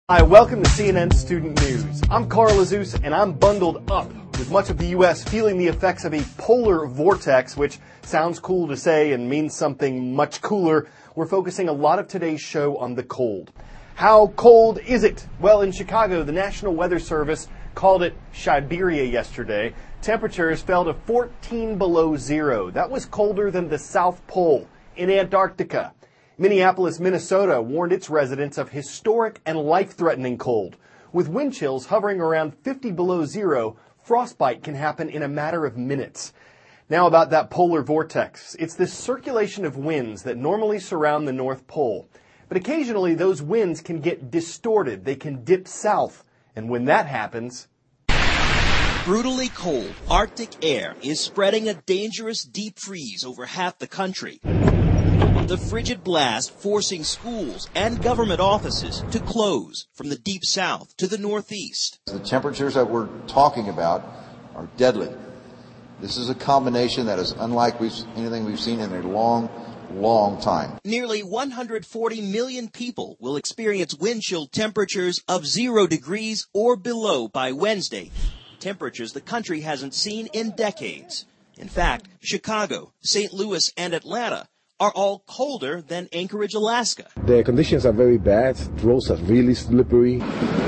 Hi, welcome to CNN Student News. I'm Carl Azus, and I'm bundled up with much of the U.S. feeling the effects of a polar vortex, which sounds cool to say and means something much cooler. We're focusing a lot of today's show on the cold. How cold is it? Well, in Chicago, the National Weather Service called it Siberia yesterday. Temperatures fell to 14 below zero. That was colder than the South Pole in Antarctica. Minneapolis, Minnesota warned its residents of historic and life-threatening cold. With wind chills hovering around 50 below zero, frostbite can happen in a matter of minutes. Now about that polar vortex. It's this circulation of winds that normally surround the North Pole. But occasionally those winds can get distorted. They can dip south. And when that happens... Brutally cold Arctic air is spreading a dangerous deep freeze over half the country. The frigid blast forcing schools and government offices to close from the deep south to the northeast. The temperatures that we're talking about are deadly. This is a combination that is unlike anything we've seen in a long time. Nearly 140 million people will experience wind chill temperatures of 0 degrees or below by Wednesday. Temperatures the country hasn't seen in decades. In fact, Chicago, St. Louis, and Atlanta are all colder than Anchorage, Alaska. The conditions are very bad. Roads are really slippery.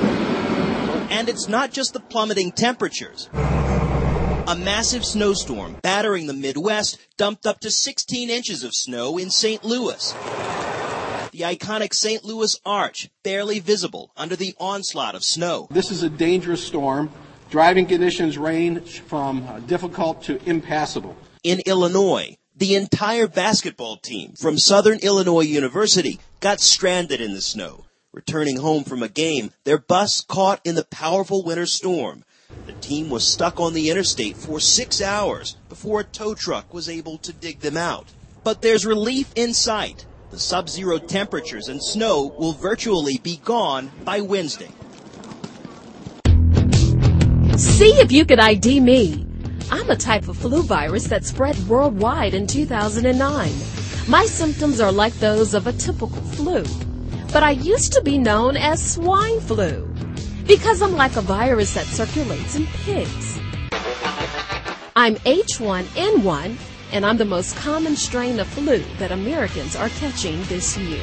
And it's not just the plummeting temperatures. A massive snowstorm battering the Midwest dumped up to 16 inches of snow in St. Louis. The iconic St. Louis Arch barely visible under the onslaught of snow. This is a dangerous storm. Driving conditions range from difficult to impassable. In Illinois, the entire basketball team from Southern Illinois University got stranded in the snow. Returning home from a game, their bus caught in the powerful winter storm. The team was stuck on the interstate for 6 hours before a tow truck was able to dig them out. But there's relief in sight. The sub-zero temperatures and snow will virtually be gone by Wednesday. See if you could ID me. I'm a type of flu virus that spread worldwide in 2009. My symptoms are like those of a typical flu, but I used to be known as swine flu because I'm like a virus that circulates in pigs. I'm H1N1, and I'm the most common strain of flu that Americans are catching this year.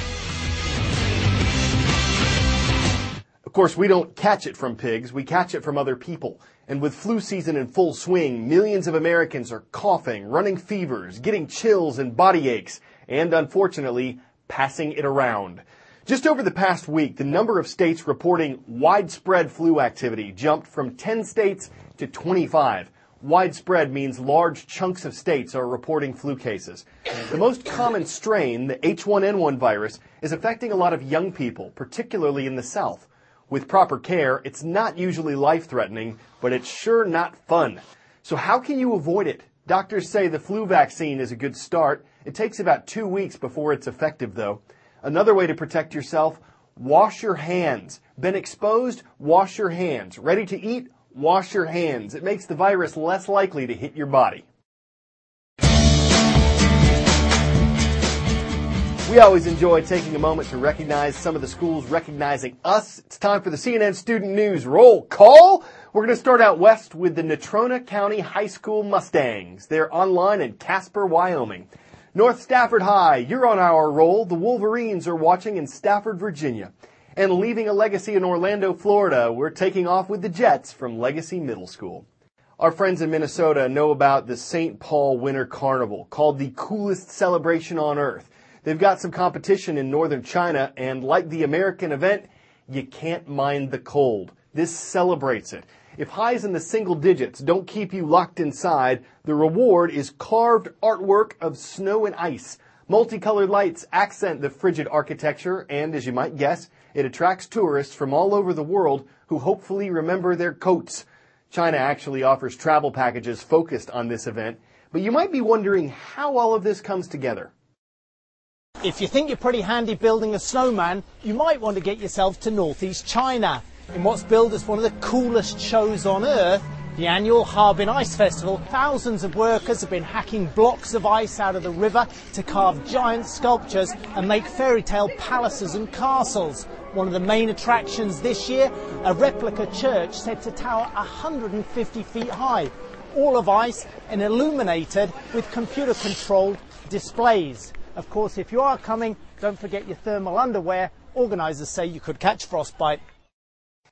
Of course, we don't catch it from pigs, we catch it from other people. And with flu season in full swing, millions of Americans are coughing, running fevers, getting chills and body aches, and unfortunately, passing it around. Just over the past week, the number of states reporting widespread flu activity jumped from 10 states to 25. Widespread means large chunks of states are reporting flu cases. The most common strain, the H1N1 virus, is affecting a lot of young people, particularly in the South. With proper care, it's not usually life-threatening, but it's sure not fun. So how can you avoid it? Doctors say the flu vaccine is a good start. It takes about 2 weeks before it's effective, though. Another way to protect yourself, wash your hands. Been exposed? Wash your hands. Ready to eat? Wash your hands. It makes the virus less likely to hit your body. We always enjoy taking a moment to recognize some of the schools recognizing us. It's time for the CNN Student News Roll Call. We're going to start out west with the Natrona County High School Mustangs. They're online in Casper, Wyoming. North Stafford High, you're on our roll. The Wolverines are watching in Stafford, Virginia. And leaving a legacy in Orlando, Florida, we're taking off with the Jets from Legacy Middle School. Our friends in Minnesota know about the St. Paul Winter Carnival, called the coolest celebration on earth. They've got some competition in northern China, and like the American event, you can't mind the cold. This celebrates it. If highs in the single digits don't keep you locked inside, the reward is carved artwork of snow and ice. Multicolored lights accent the frigid architecture, and as you might guess, it attracts tourists from all over the world who hopefully remember their coats. China actually offers travel packages focused on this event, but you might be wondering how all of this comes together. If you think you're pretty handy building a snowman, you might want to get yourself to northeast China. In what's billed as one of the coolest shows on earth, the annual Harbin Ice Festival, thousands of workers have been hacking blocks of ice out of the river to carve giant sculptures and make fairy tale palaces and castles. One of the main attractions this year, a replica church said to tower 150 feet high, all of ice and illuminated with computer-controlled displays. Of course, if you are coming, don't forget your thermal underwear. Organisers say you could catch frostbite.